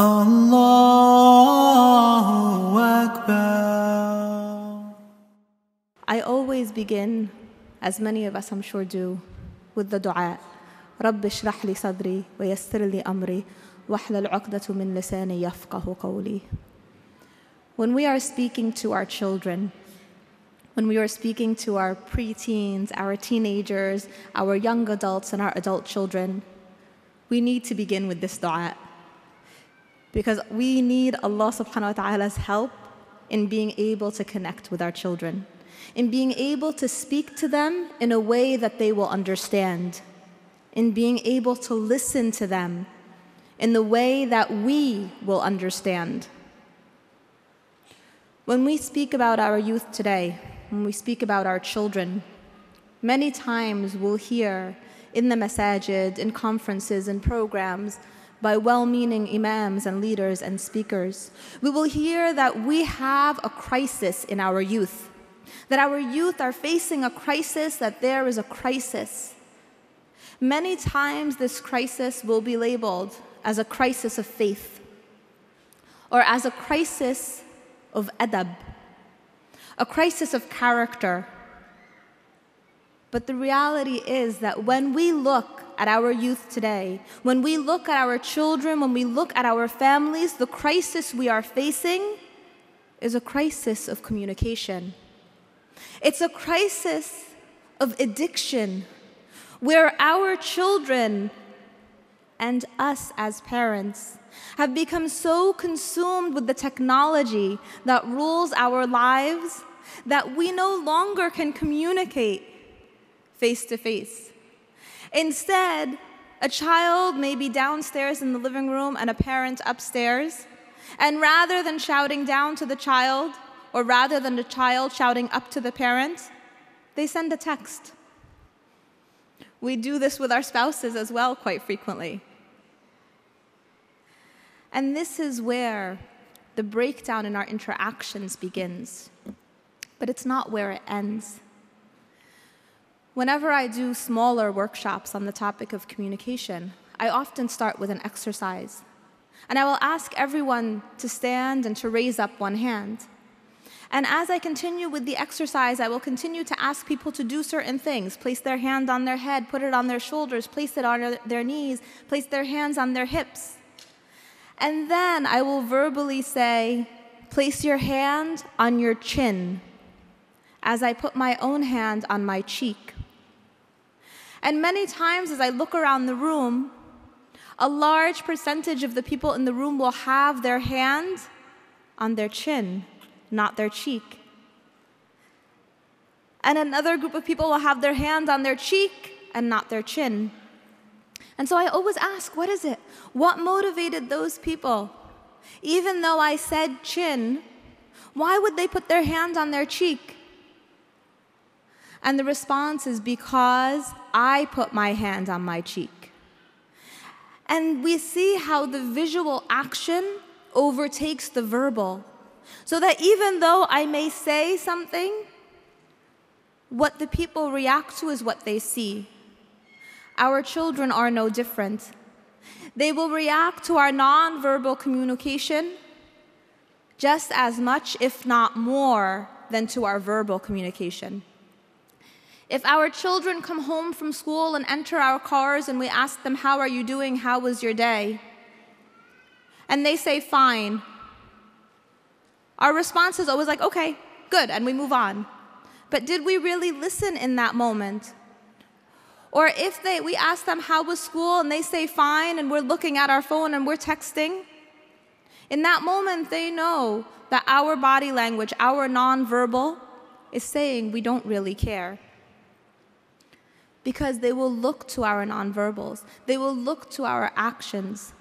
Allahu Akbar. I always begin, as many of us I'm sure do, with the dua. رب اشرح لي صدري ويسر لي أمري واحلل عقدة من لساني يفقه قولي. When we are speaking to our children, when we are speaking to our preteens, our teenagers, our young adults, and our adult children, we need to begin with this dua. Because we need Allah subhanahu wa ta'ala's help in being able to connect with our children, in being able to speak to them in a way that they will understand, in being able to listen to them in the way that we will understand. When we speak about our youth today, when we speak about our children, many times we'll hear in the masajid, in conferences and programs, by well-meaning imams and leaders and speakers, we will hear that we have a crisis in our youth, that our youth are facing a crisis, that there is a crisis. Many times this crisis will be labeled as a crisis of faith or as a crisis of adab, a crisis of character. But the reality is that when we look at our youth today, when we look at our children, when we look at our families, the crisis we are facing is a crisis of communication. It's a crisis of addiction, where our children and us as parents have become so consumed with the technology that rules our lives that we no longer can communicate face to face. Instead, a child may be downstairs in the living room and a parent upstairs, and rather than shouting down to the child, or rather than the child shouting up to the parent, they send a text. We do this with our spouses as well quite frequently. And this is where the breakdown in our interactions begins. But it's not where it ends. Whenever I do smaller workshops on the topic of communication, I often start with an exercise. And I will ask everyone to stand and to raise up one hand. And as I continue with the exercise, I will continue to ask people to do certain things. Place their hand on their head, put it on their shoulders, place it on their knees, place their hands on their hips. And then I will verbally say, place your hand on your chin, as I put my own hand on my cheek. And many times as I look around the room, a large percentage of the people in the room will have their hand on their chin, not their cheek. And another group of people will have their hand on their cheek and not their chin. And so I always ask, what is it? What motivated those people? Even though I said chin, why would they put their hand on their cheek? And the response is because I put my hand on my cheek. And we see how the visual action overtakes the verbal. So that even though I may say something, what the people react to is what they see. Our children are no different. They will react to our nonverbal communication just as much, if not more, than to our verbal communication. If our children come home from school and enter our cars and we ask them, how are you doing? How was your day? And they say, fine. Our response is always like, okay, good, and we move on. But did we really listen in that moment? Or if we ask them, how was school? And they say, fine, and we're looking at our phone and we're texting. In that moment, they know that our body language, our nonverbal, is saying we don't really care. Because they will look to our nonverbals. They will look to our actions.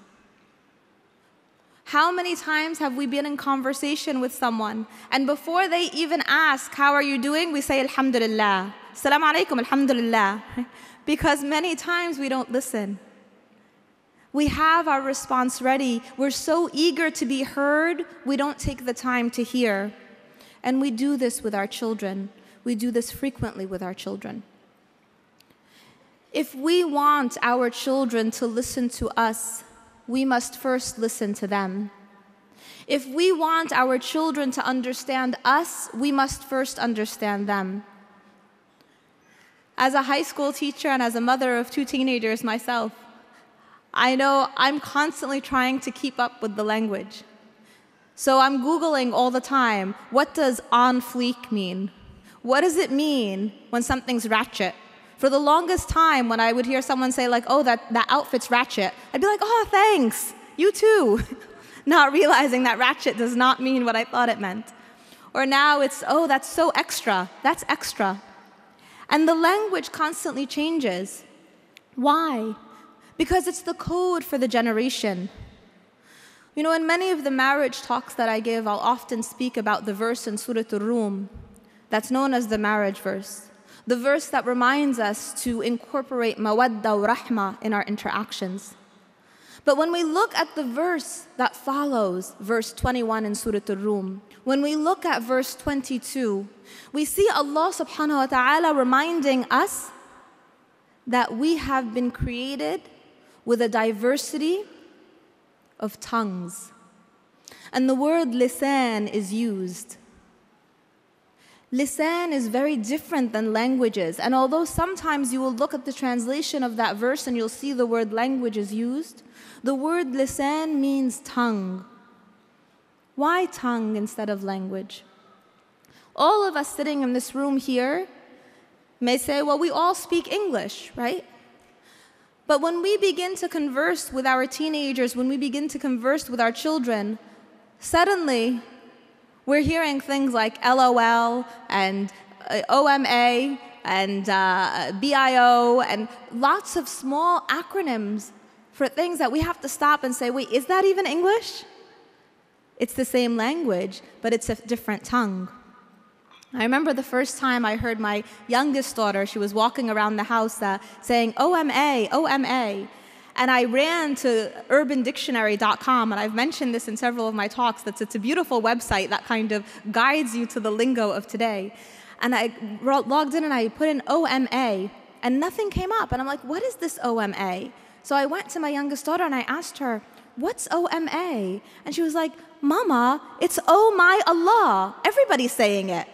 How many times have we been in conversation with someone, and before they even ask, how are you doing, we say, alhamdulillah. Assalamu alaikum, alhamdulillah. Because many times we don't listen. We have our response ready. We're so eager to be heard, we don't take the time to hear. And we do this with our children. We do this frequently with our children. If we want our children to listen to us, we must first listen to them. If we want our children to understand us, we must first understand them. As a high school teacher and as a mother of 2 teenagers myself, I know I'm constantly trying to keep up with the language. So I'm Googling all the time, what does on fleek mean? What does it mean when something's ratchet? For the longest time, when I would hear someone say like, oh, that outfit's ratchet, I'd be like, oh, thanks, you too. Not realizing that ratchet does not mean what I thought it meant. Or now it's, oh, that's so extra, that's extra. And the language constantly changes. Why? Because it's the code for the generation. You know, in many of the marriage talks that I give, I'll often speak about the verse in Surah Ar-Rum that's known as the marriage verse. The verse that reminds us to incorporate mawadda wa rahma in our interactions. But when we look at the verse that follows verse 21 in Surah Ar-Rum, when we look at verse 22, we see Allah subhanahu wa ta'ala reminding us that we have been created with a diversity of tongues. And the word lisan is used. Lisan is very different than languages. And although sometimes you will look at the translation of that verse and you'll see the word language is used, the word lisan means tongue. Why tongue instead of language? All of us sitting in this room here may say, well, we all speak English, right? But when we begin to converse with our teenagers, when we begin to converse with our children, suddenly we're hearing things like LOL and OMA and BIO and lots of small acronyms for things that we have to stop and say, wait, is that even English? It's the same language, but it's a different tongue. I remember the first time I heard my youngest daughter, she was walking around the house saying, OMA, OMA. And I ran to urbandictionary.com, and I've mentioned this in several of my talks, it's a beautiful website that kind of guides you to the lingo of today. And I logged in and I put in OMA, and nothing came up. And I'm like, what is this OMA? So I went to my youngest daughter and I asked her, what's OMA? And she was like, Mama, it's oh my Allah. Everybody's saying it.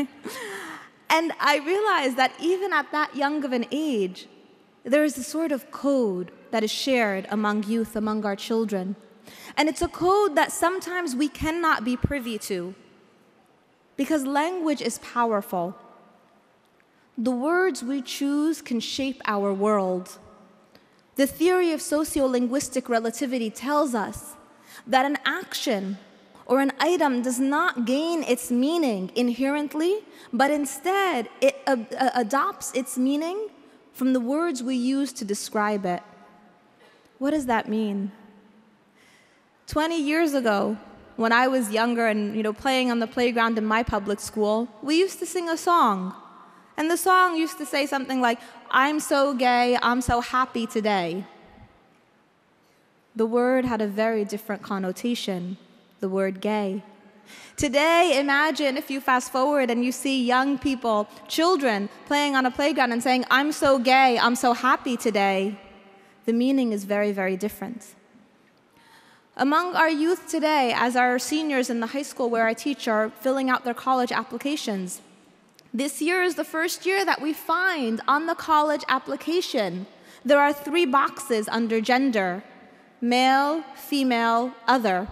And I realized that even at that young of an age, there is a sort of code that is shared among youth, among our children. And it's a code that sometimes we cannot be privy to because language is powerful. The words we choose can shape our world. The theory of sociolinguistic relativity tells us that an action or an item does not gain its meaning inherently, but instead it adopts its meaning from the words we use to describe it. What does that mean? 20 years ago, when I was younger and playing on the playground in my public school, we used to sing a song. And the song used to say something like, I'm so gay, I'm so happy today. The word had a very different connotation, the word gay. Today, imagine if you fast forward and you see young people, children, playing on a playground and saying, I'm so gay, I'm so happy today. The meaning is very, very different. Among our youth today, as our seniors in the high school where I teach are filling out their college applications, this year is the first year that we find on the college application, there are 3 boxes under gender: male, female, other.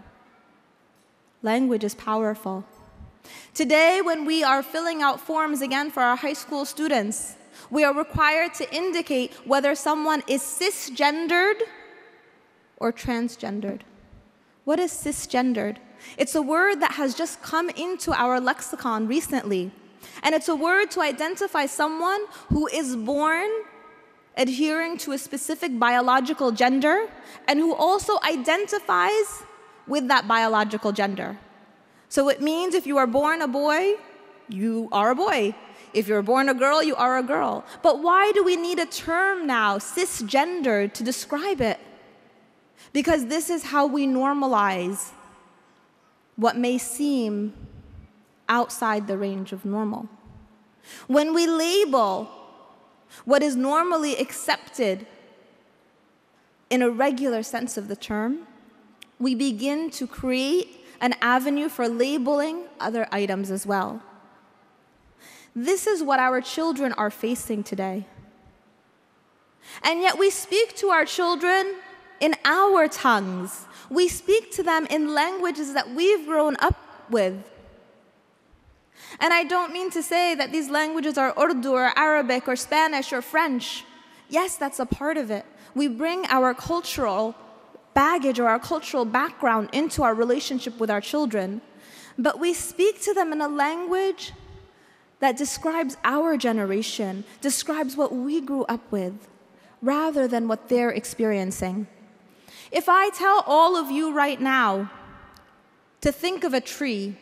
Language is powerful. Today, when we are filling out forms again for our high school students, we are required to indicate whether someone is cisgendered or transgendered. What is cisgendered? It's a word that has just come into our lexicon recently. And it's a word to identify someone who is born adhering to a specific biological gender and who also identifies with that biological gender. So it means if you are born a boy, you are a boy. If you're born a girl, you are a girl. But why do we need a term now, cisgendered, to describe it? Because this is how we normalize what may seem outside the range of normal. When we label what is normally accepted in a regular sense of the term, we begin to create an avenue for labeling other items as well. This is what our children are facing today. And yet we speak to our children in our tongues. We speak to them in languages that we've grown up with. And I don't mean to say that these languages are Urdu or Arabic or Spanish or French. Yes, that's a part of it. We bring our cultural baggage or our cultural background into our relationship with our children. But we speak to them in a language that describes our generation, describes what we grew up with, rather than what they're experiencing. If I tell all of you right now to think of a tree,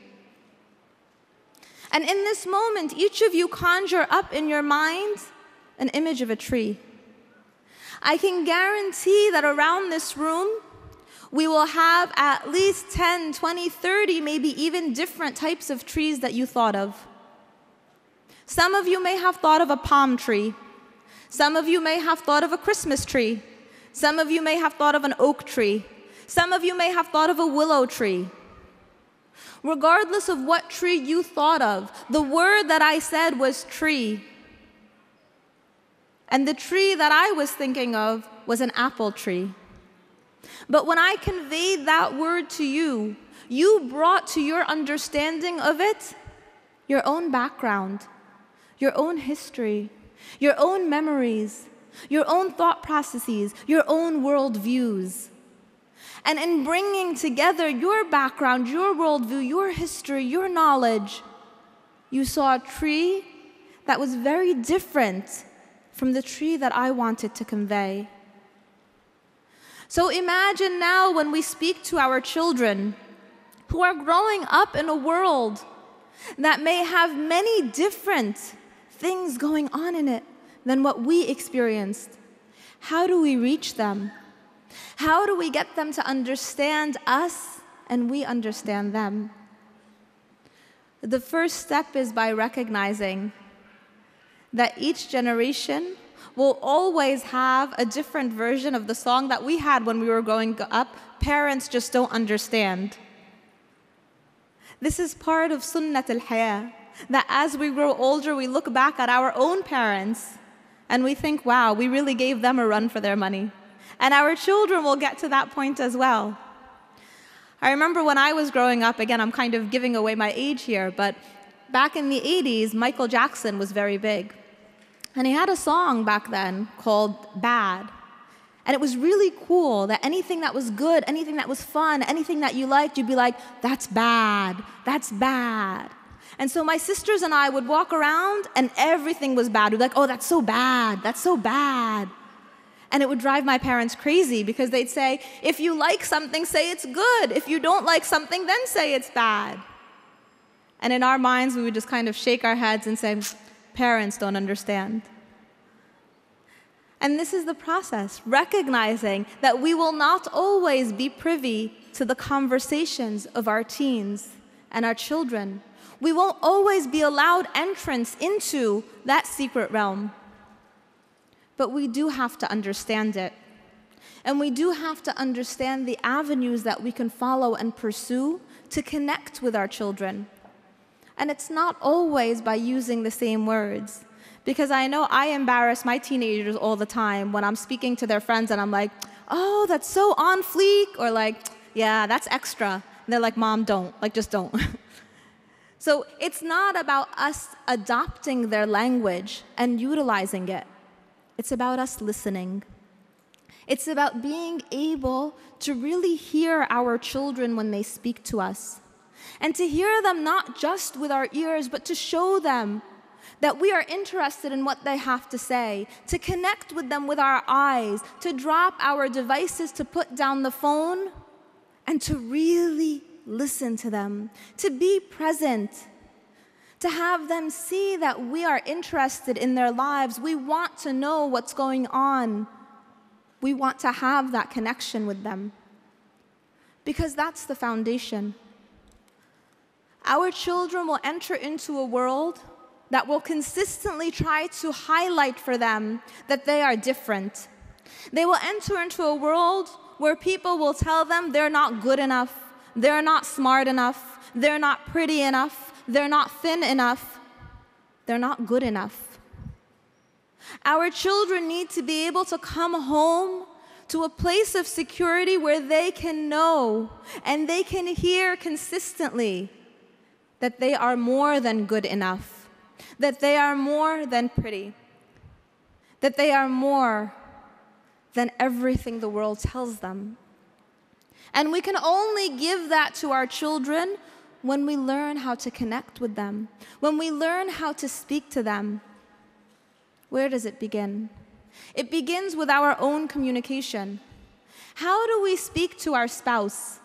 and in this moment, each of you conjure up in your mind an image of a tree, I can guarantee that around this room, we will have at least 10, 20, 30, maybe even different types of trees that you thought of. Some of you may have thought of a palm tree. Some of you may have thought of a Christmas tree. Some of you may have thought of an oak tree. Some of you may have thought of a willow tree. Regardless of what tree you thought of, the word that I said was tree. And the tree that I was thinking of was an apple tree. But when I conveyed that word to you, you brought to your understanding of it your own background, your own history, your own memories, your own thought processes, your own worldviews. And in bringing together your background, your worldview, your history, your knowledge, you saw a tree that was very different from the tree that I wanted to convey. So imagine now when we speak to our children who are growing up in a world that may have many different things going on in it than what we experienced. How do we reach them? How do we get them to understand us and we understand them? The first step is by recognizing that each generation will always have a different version of the song that we had when we were growing up. Parents just don't understand. This is part of sunnat al-hayah, that as we grow older, we look back at our own parents and we think, wow, we really gave them a run for their money. And our children will get to that point as well. I remember when I was growing up, again, I'm kind of giving away my age here, but back in the 80s, Michael Jackson was very big. And he had a song back then called Bad. And it was really cool that anything that was good, anything that was fun, anything that you liked, you'd be like, that's bad, that's bad. And so my sisters and I would walk around and everything was bad. We'd be like, oh, that's so bad, that's so bad. And it would drive my parents crazy because they'd say, if you like something, say it's good. If you don't like something, then say it's bad. And in our minds, we would just kind of shake our heads and say, parents don't understand. And this is the process, recognizing that we will not always be privy to the conversations of our teens and our children. We won't always be allowed entrance into that secret realm. But we do have to understand it. And we do have to understand the avenues that we can follow and pursue to connect with our children. And it's not always by using the same words. Because I know I embarrass my teenagers all the time when I'm speaking to their friends and I'm like, oh, that's so on fleek, or like, yeah, that's extra. And they're like, Mom, don't, like, just don't. So it's not about us adopting their language and utilizing it. It's about us listening. It's about being able to really hear our children when they speak to us. And to hear them not just with our ears, but to show them that we are interested in what they have to say, to connect with them with our eyes, to drop our devices, to put down the phone, and to really listen to them, to be present, to have them see that we are interested in their lives. We want to know what's going on. We want to have that connection with them, because that's the foundation. Our children will enter into a world that will consistently try to highlight for them that they are different, They will enter into a world where people will tell them they're not good enough, they're not smart enough, they're not pretty enough, they're not thin enough, they're not good enough. Our children need to be able to come home to a place of security where they can know and they can hear consistently that they are more than good enough, that they are more than pretty, that they are more than everything the world tells them. And we can only give that to our children when we learn how to connect with them, when we learn how to speak to them. Where does it begin? It begins with our own communication. How do we speak to our spouse?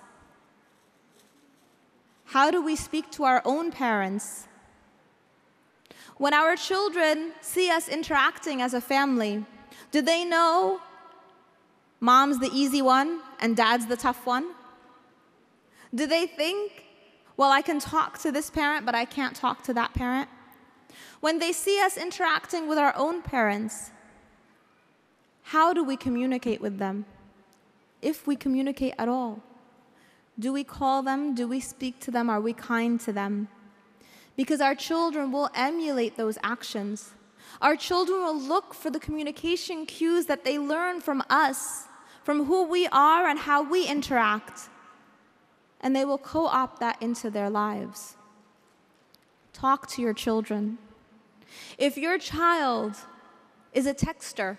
How do we speak to our own parents? When our children see us interacting as a family, do they know mom's the easy one and dad's the tough one? Do they think, well, I can talk to this parent, but I can't talk to that parent? When they see us interacting with our own parents, how do we communicate with them? If we communicate at all. Do we call them? Do we speak to them? Are we kind to them? Because our children will emulate those actions. Our children will look for the communication cues that they learn from us, from who we are and how we interact. And they will co-opt that into their lives. Talk to your children. If your child is a texter,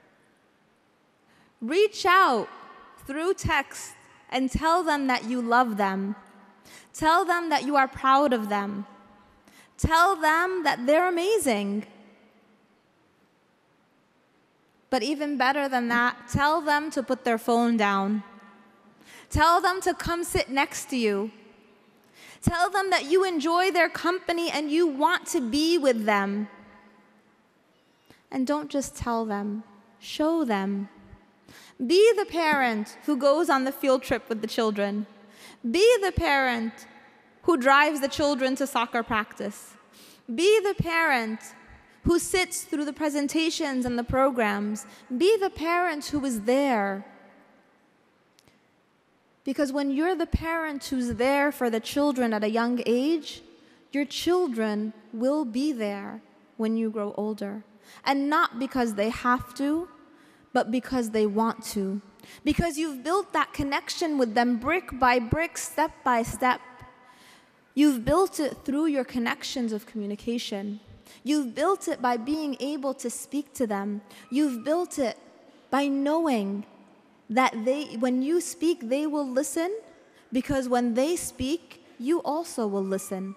reach out through text and tell them that you love them. Tell them that you are proud of them. Tell them that they're amazing. But even better than that, tell them to put their phone down. Tell them to come sit next to you. Tell them that you enjoy their company and you want to be with them. And don't just tell them, show them. Be the parent who goes on the field trip with the children. Be the parent who drives the children to soccer practice. Be the parent who sits through the presentations and the programs. Be the parent who is there. Because when you're the parent who's there for the children at a young age, your children will be there when you grow older. And not because they have to, but because they want to. Because you've built that connection with them brick by brick, step by step. You've built it through your connections of communication. You've built it by being able to speak to them. You've built it by knowing that when you speak, they will listen, because when they speak, you also will listen.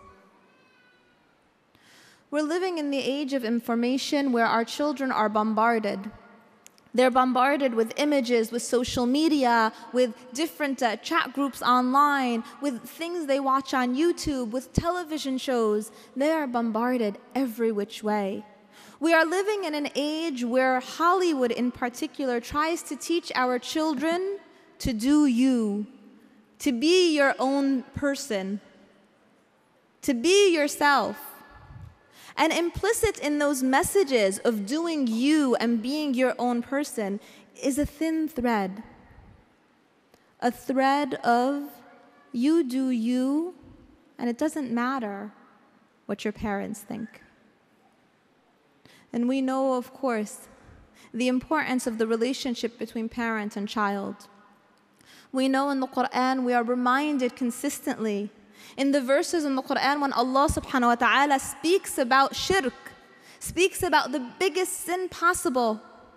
We're living in the age of information where our children are bombarded. They're bombarded with images, with social media, with different chat groups online, with things they watch on YouTube, with television shows. They are bombarded every which way. We are living in an age where Hollywood in particular tries to teach our children to do you, to be your own person, to be yourself. And implicit in those messages of doing you and being your own person is a thin thread. A thread of you do you, and it doesn't matter what your parents think. And we know, of course, the importance of the relationship between parent and child. We know in the Quran, we are reminded consistently in the verses in the Quran when Allah subhanahu wa ta'ala speaks about shirk, speaks about the biggest sin possible.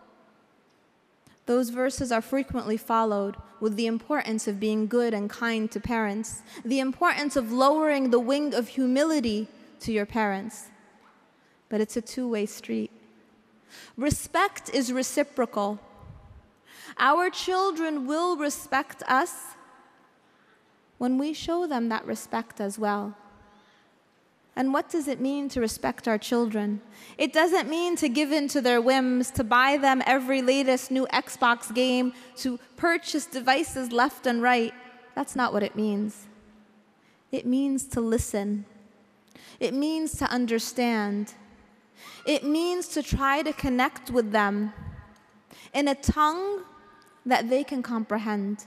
Those verses are frequently followed with the importance of being good and kind to parents, the importance of lowering the wing of humility to your parents. But it's a two-way street. Respect is reciprocal. Our children will respect us when we show them that respect as well. And what does it mean to respect our children? It doesn't mean to give in to their whims, to buy them every latest new Xbox game, to purchase devices left and right. That's not what it means. It means to listen. It means to understand. It means to try to connect with them. in a tongue that they can comprehend.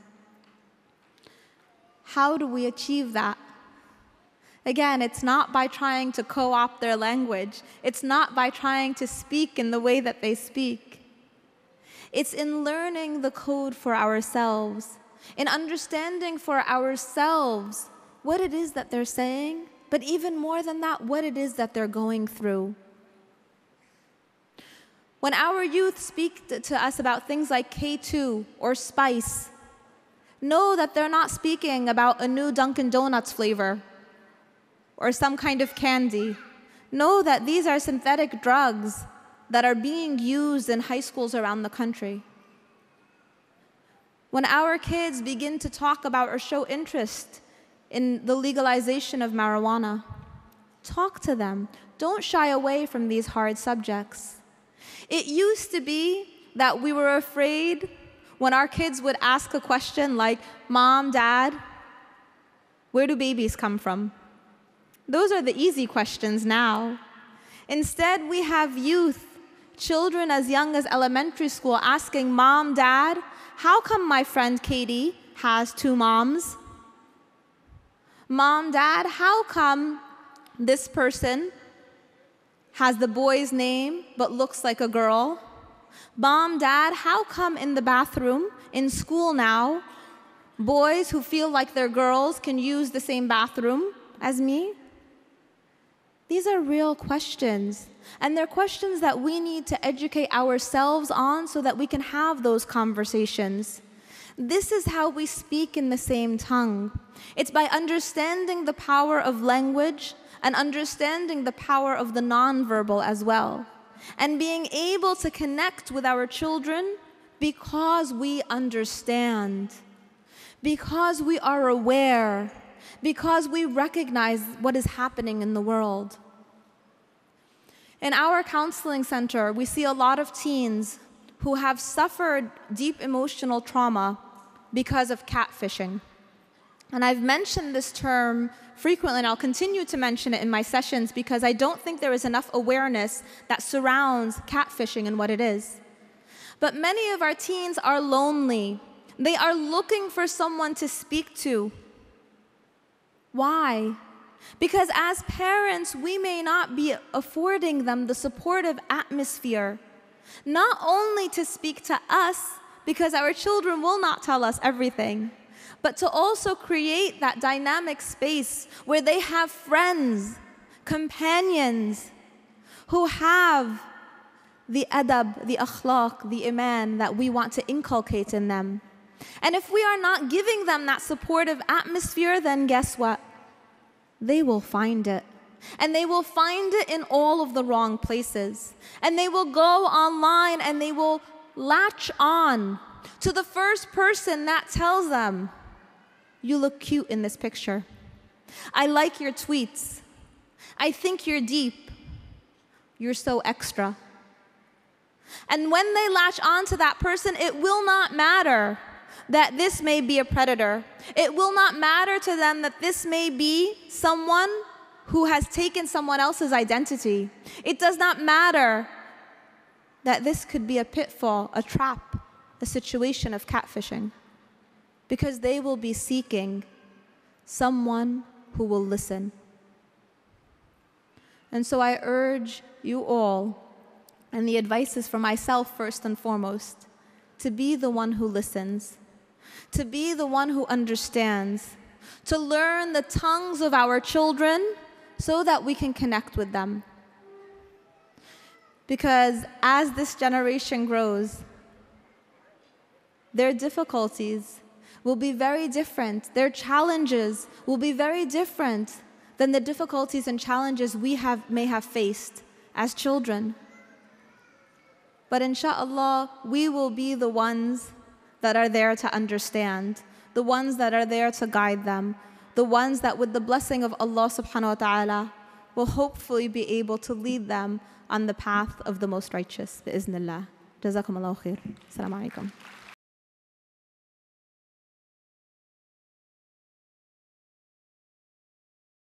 How do we achieve that? Again, it's not by trying to co-opt their language. It's not by trying to speak in the way that they speak. It's in learning the code for ourselves, in understanding for ourselves what it is that they're saying, but even more than that, what it is that they're going through. When our youth speak to us about things like K2 or spice, know that they're not speaking about a new Dunkin' Donuts flavor or some kind of candy. Know that these are synthetic drugs that are being used in high schools around the country. When our kids begin to talk about or show interest in the legalization of marijuana, talk to them. Don't shy away from these hard subjects. It used to be that we were afraid when our kids would ask a question like, Mom, Dad, where do babies come from? Those are the easy questions now. Instead, we have youth, children as young as elementary school asking, Mom, Dad, how come my friend Katie has 2 moms? Mom, Dad, how come this person has the boy's name but looks like a girl? Mom, Dad, how come in the bathroom in school now, boys who feel like they're girls can use the same bathroom as me? These are real questions, and they're questions that we need to educate ourselves on so that we can have those conversations. This is how we speak in the same tongue. It's by understanding the power of language and understanding the power of the nonverbal as well, and being able to connect with our children because we understand, because we are aware, because we recognize what is happening in the world. In our counseling center, we see a lot of teens who have suffered deep emotional trauma because of catfishing. And I've mentioned this term frequently, and I'll continue to mention it in my sessions because I don't think there is enough awareness that surrounds catfishing and what it is. But many of our teens are lonely. They are looking for someone to speak to. Why? Because as parents, we may not be affording them the supportive atmosphere, not only to speak to us, because our children will not tell us everything, but to also create that dynamic space where they have friends, companions, who have the adab, the akhlaq, the iman that we want to inculcate in them. And if we are not giving them that supportive atmosphere, then guess what? They will find it. And they will find it in all of the wrong places. And they will go online and they will latch on to the first person that tells them, you look cute in this picture. I like your tweets. I think you're deep. You're so extra. And when they latch on to that person, it will not matter that this may be a predator. It will not matter to them that this may be someone who has taken someone else's identity. It does not matter that this could be a pitfall, a trap, a situation of catfishing, because they will be seeking someone who will listen. And so I urge you all, and the advice is for myself first and foremost, to be the one who listens, to be the one who understands, to learn the tongues of our children so that we can connect with them. Because as this generation grows, their difficulties will be very different. Their challenges will be very different than the difficulties and challenges we may have faced as children. But inshallah, we will be the ones that are there to understand, the ones that are there to guide them, the ones that with the blessing of Allah subhanahu wa ta'ala will hopefully be able to lead them on the path of the most righteous. Bi-iznillah. Jazakum Allahu khair. Assalamu alaikum.